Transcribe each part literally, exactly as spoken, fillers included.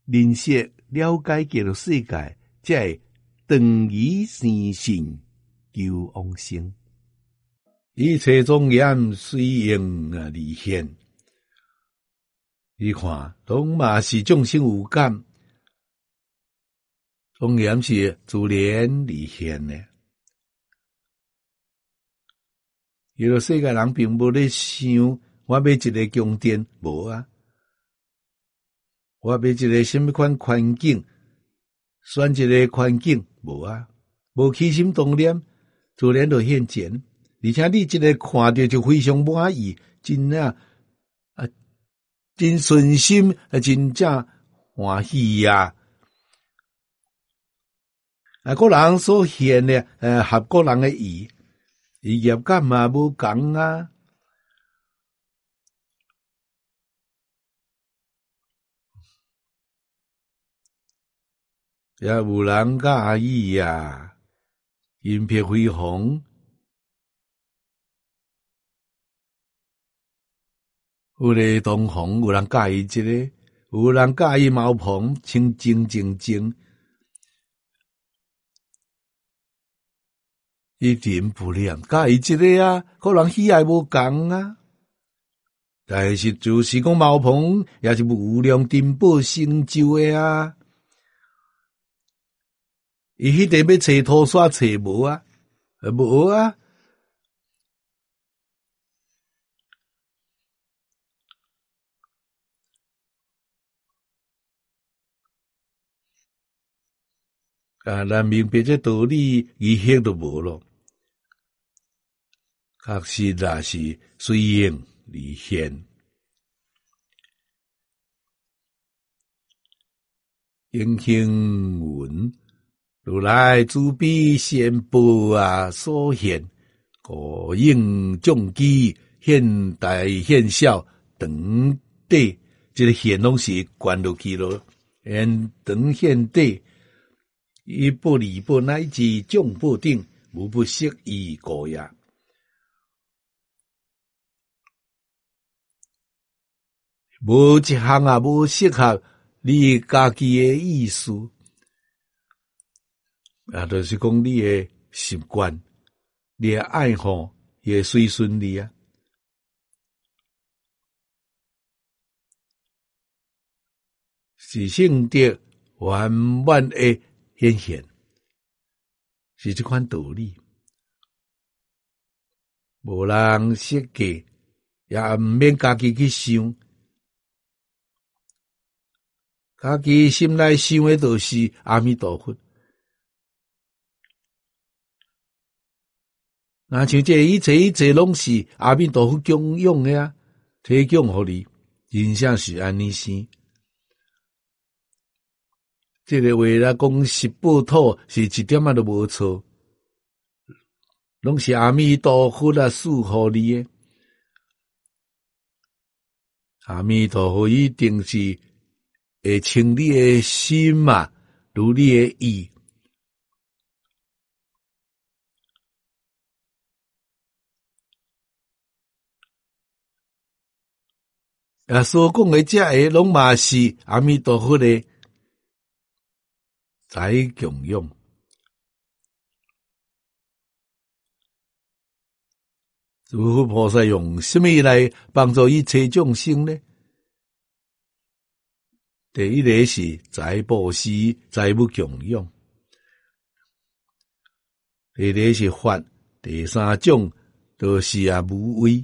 认识了解这个世界，才会长于生信求往生。一切庄严随应而现，你看，拢嘛是众生有感，庄严是自然而现的。有个世界人并无咧想，我买一个宫殿，无啊。我买一个什么款环境，选一个环境，无啊，无起心动念，自然就现前。而且你这个看到就非常满意，真啊啊，真顺心啊，真正欢喜啊！啊，个人所现的呃，合个人的意，伊业感嘛无共啊。也有人介意啊，银撇辉煌，有咧东方，有人介意这个，有人介意茅棚，清清静静，一点不亮，介意这个啊，个人喜爱无共啊。但是就是讲茅棚也是无量珍宝成就的啊。伊迄个要找土刷找无啊，无啊。啊，咱明白这道理，伊迄都无咯。确实也是随应而现，应行文如来慈悲贤报啊所现，故应众机现大现小长短，这个现拢是关落去咯，现长现短，一报二报乃至众报顶，无不适宜故也。无一项啊，无适合你家己的意思，啊，就是讲你的习惯，你的爱好也随顺你啊。是性德圆满的显现，是这款道理。无人设计，也毋免家己去想。家己心内想的就是阿弥陀佛，那像这一切一切拢是阿弥陀佛供养的啊，提供互你，人生是安尼生。这个话来讲，十报土是一点仔都无错，拢是阿弥陀佛啊赐互你的。阿弥陀佛一定是会清你的心嘛，如你的意。啊，所讲的这个拢嘛是阿弥陀佛的在供养。诸佛菩萨用什么来帮助一切众生呢？第一个是财布施、财物供养；第二个是法；第三种就是啊无为。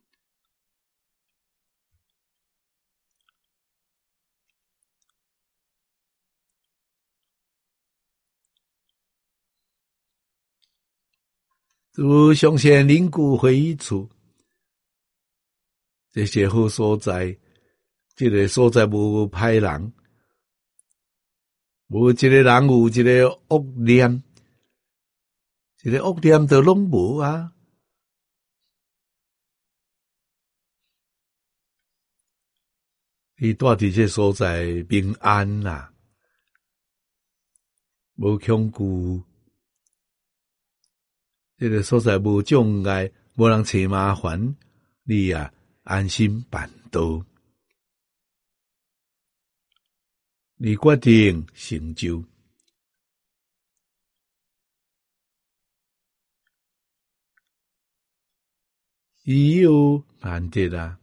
如上贤灵故会处，这些好所在。这个所在无歹人，无一个人有一个恶念，一个恶念就拢无啊。伊住伫这所在平安啦、啊，无恐惧，这个所在无障碍，无人找麻烦，你啊安心办道。 你决定成就。已有难得啊！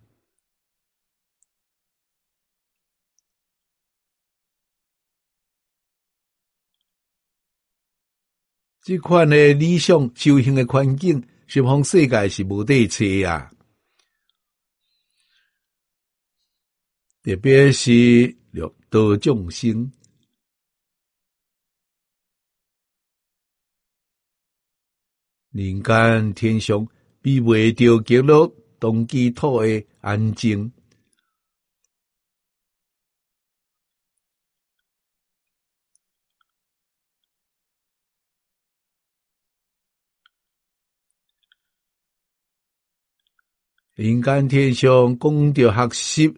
这款的理想修行的环境，十方世界是无得找啊！特别是六道众生，人间天上比袂着极乐当基土的安静。人间天上讲着学习，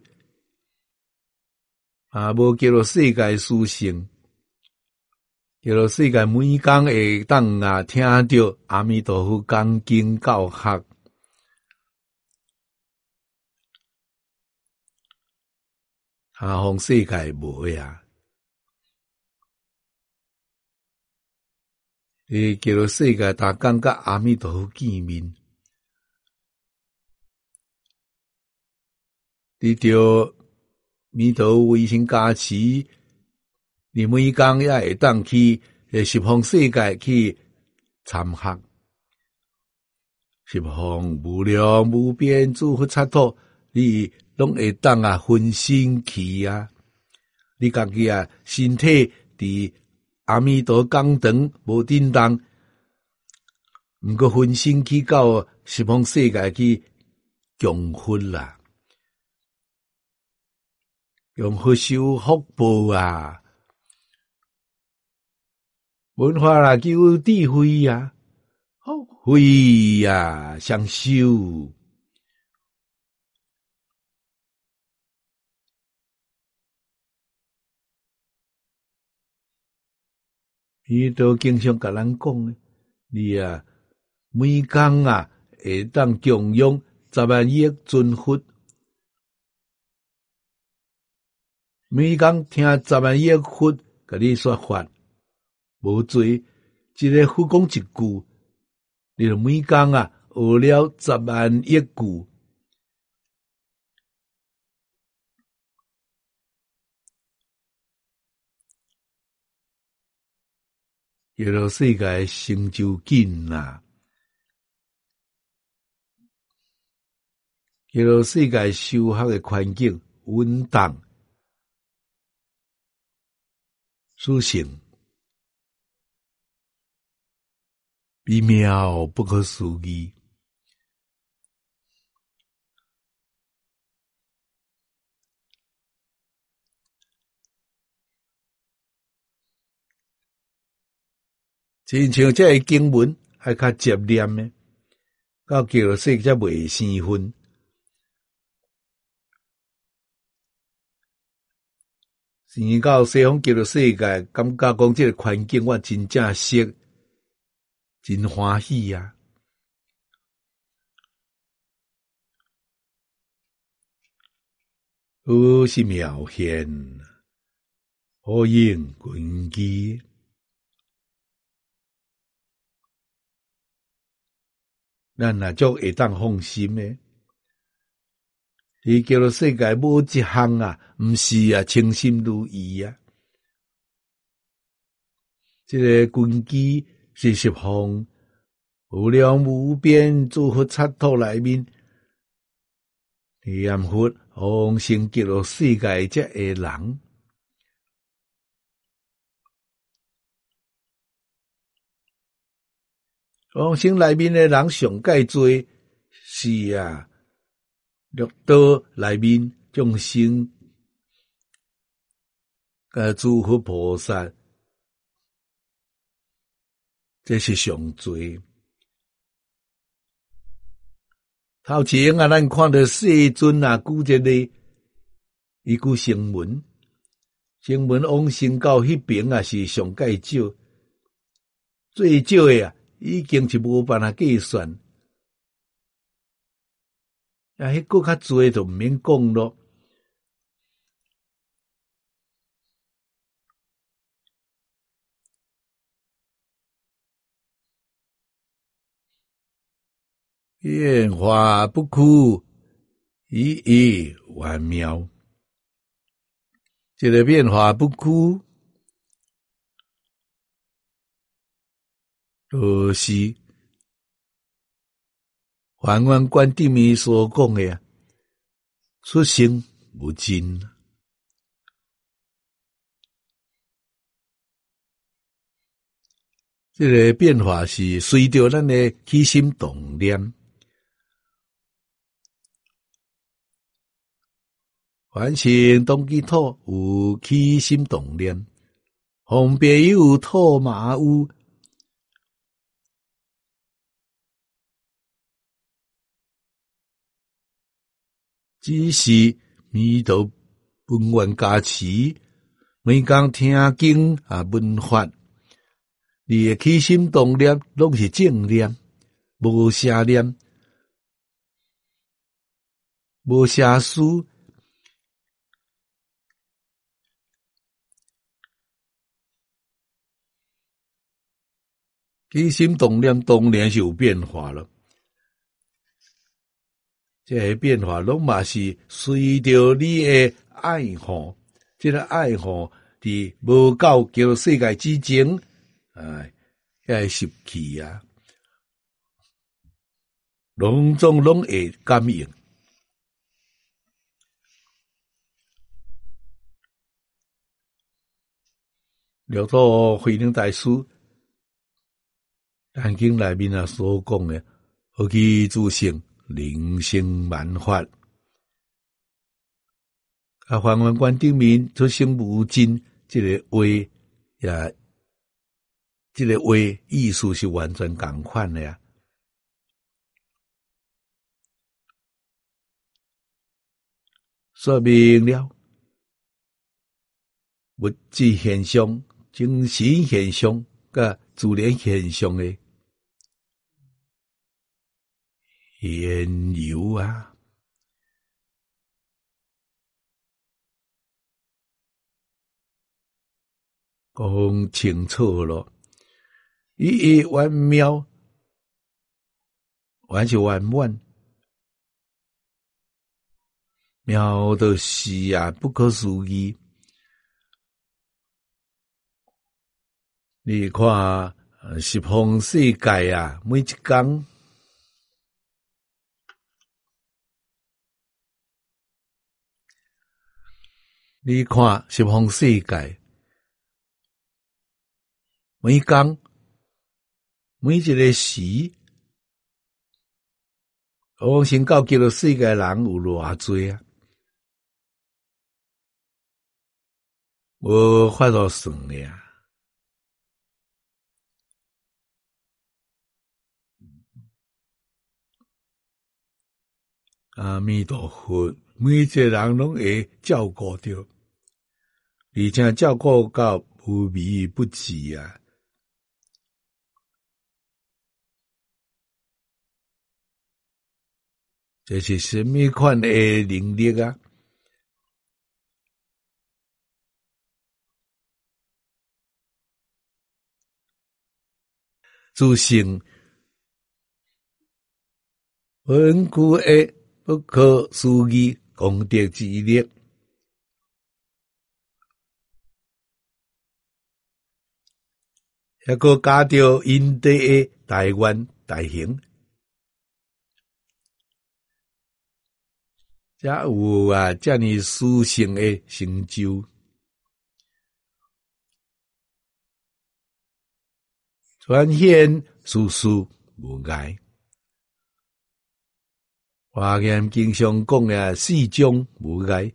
啊，无叫做世界殊胜，叫做世界每工会当啊听着阿弥陀佛讲经教学，下方世界无啊。诶，叫做世界逐工甲阿弥陀佛见面，你着弥陀威神加持，你每工也会当去诶十方世界去参学，十方无量无边诸佛刹土，你拢会当啊分身去啊！你家己啊身体伫阿弥陀讲堂无振动，毋过分身去到十方世界去供佛啦。用好修福报啊，文化啦，求智慧啊，福慧啊，相修。伊都经常甲咱讲诶，你啊，每工啊会当供养十万亿尊佛。每工听十万亿佛甲你说法，无罪，一个佛讲一句，你就每工啊学了十万亿句。叫做世界成就紧啦，叫做世界修学的环境稳当。殊胜，美妙不可思议。亲像这个经文还较接念呢，到叫做说才袂生分。生到西方叫做世界，感觉讲这个环境我真正熟，真欢喜啊！好是妙现，好应群机。咱也足会当放心诶。伊叫做世界无一项啊，毋是啊称心如意啊。这个根基是十方无量无边诸佛刹土内面，念佛往生极乐世界这个人，往生内面的人上介多是啊，六道内面众生，呃，诸佛菩萨。这是上罪。头前啊，咱看到世尊啊，古一个伊句声闻，声闻往生到迄边啊，是上介少，最少诶啊，已经是无办法计算。啊，迄个较侪就毋免讲咯。 变化不枯，一一万妙。这个变化不枯，就是还原观顶面所讲的啊，出生无尽。这个变化是随着咱的起心动念，凡是当其土有起心动念，方便有土嘛有，只是弥陀本愿加持，每工听经啊闻法。你的起心动念拢是正念，无邪念，无邪思。起心动念当然是有变化了，这个变化拢嘛是随着你的爱好，这个爱好伫无到叫世界之前。哎，遐习气啊，拢总拢会感应。了到慧能大师咱经内面啊所讲的，何其自性，灵性万法，啊，还原观顶面出生无尽，这个话也。这个话意思是完全同款的呀，说明了物质现象、精神现象、甲自然现象的缘由啊。讲清楚了。一一万妙，完是完满，妙就是啊，不可思议。你看，十方世界啊，每一天，你看十方世界，每天。每一个时，我先到叫做世界人有偌济啊？无法度算的啊！阿弥陀佛，每一个人拢会照顾着，而且照顾到无微不至啊！这是什么款的能力啊？自性稳固的不可思议功德之力，还个加着因地的大愿大行。才有啊，这么殊胜的成就，全显事事无碍。华严经常讲啊，四种无碍：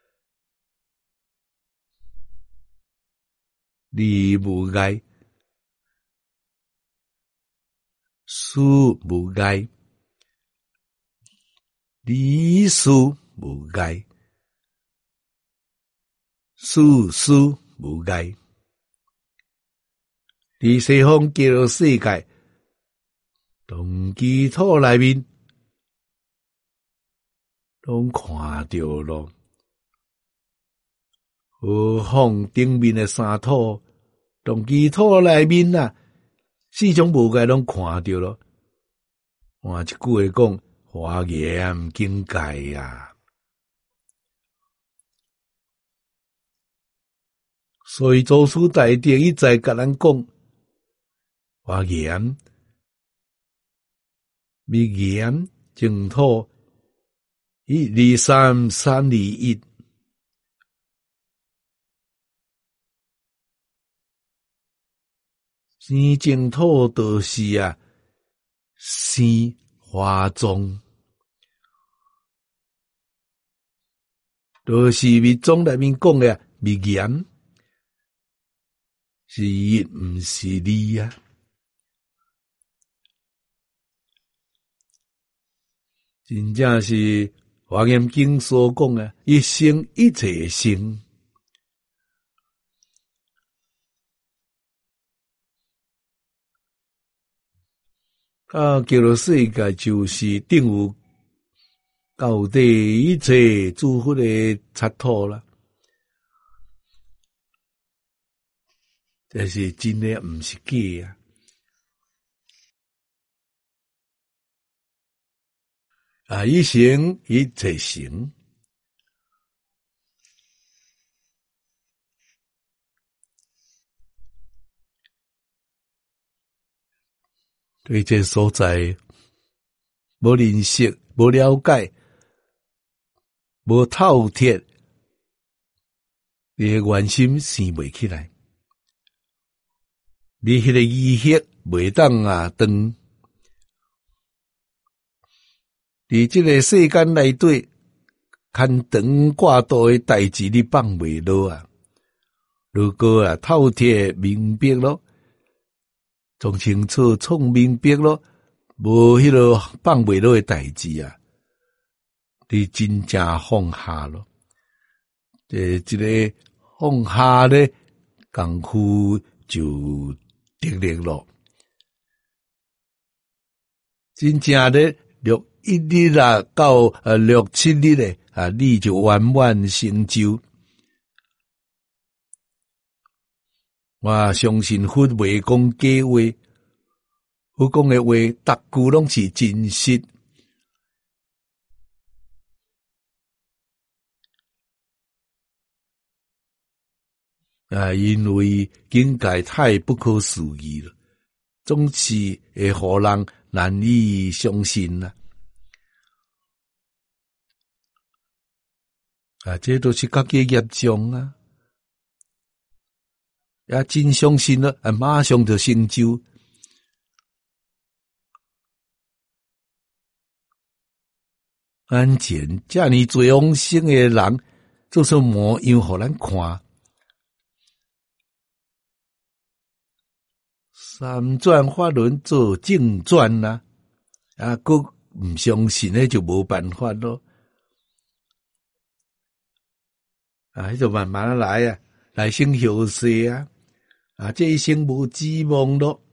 理无碍，事无碍。理事无碍，事事无碍。伫西方极乐世界，同其土内面，拢看到咯。何况顶面的三土，同其土内面啊，四种无碍拢看到咯。 换一句话讲，华严境界啊。所以祖师大德一再甲咱讲，华严、密严、净土，一二三，三二一。生净土就是啊，生华宗，就是密宗内面讲的密严。是一，毋是二啊！真正是华严经所讲啊，一生一切生。啊，叫做世界就是定有到底一切诸佛的刹土啦。这是真的，毋是假啊！啊，一生一切成，对这所在无认识、无了解、无透彻，你的原心生袂起来。你迄个意识袂当啊断，伫即个世间内底，牵长挂多的代志你放袂落啊！如果啊透彻明白咯，从清楚创明白咯，无迄个放袂落的代志啊，你真正放下咯。这即个放下咧，功夫就得力咯，真正咧六一日啊，到呃六七日咧啊，你就圆满成就。我相信佛袂讲假话，佛讲的话，逐句拢是真实。啊，因为境界太不可思议了，总是会互人难以相信啦。啊，这都是家己业障啊！也真相信了，啊，马上就成就。安前遮尔侪往生的人，做出模样互咱看。三转法轮做正转啦、啊，啊，佫毋相信咧就无办法咯。啊，迄就慢慢来啊，来生后世啊，啊，这一生无指望咯。